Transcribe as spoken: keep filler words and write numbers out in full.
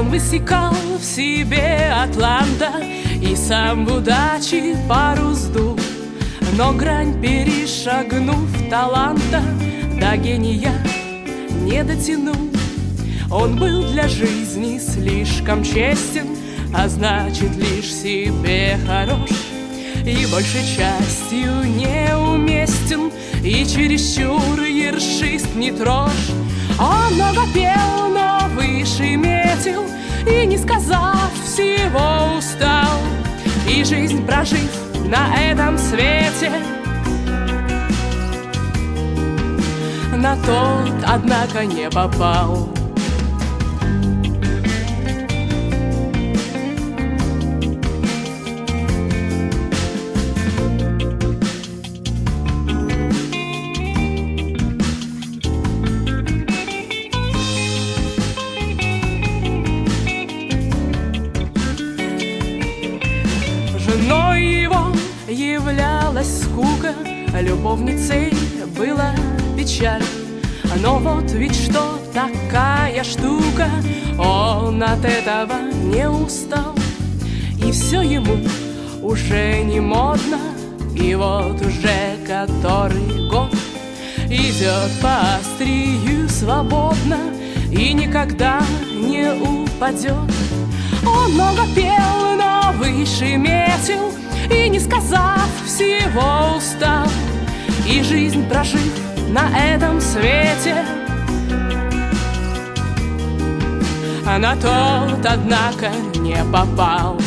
Он высекал в себе атланта и сам в удаче пару сдул. Но грань перешагнув таланта, до гения не дотянул. Он был для жизни слишком честен, а значит лишь себе хорош, и большей частью неуместен, и чересчур ершист не трожь. Он много пел, но выше метил, и не сказав всего устал, и жизнь прожив на этом свете, на тот, однако, не попал. Женой его являлась скука, любовницей была печаль. Но вот ведь что такая штука, он от этого не устал. И все ему уже не модно, и вот уже который год идет по острию свободно и никогда не упадет. Он много пел, но выше метил, и не сказав всего устал, и жизнь прожив на этом свете, а на тот, однако, не попал.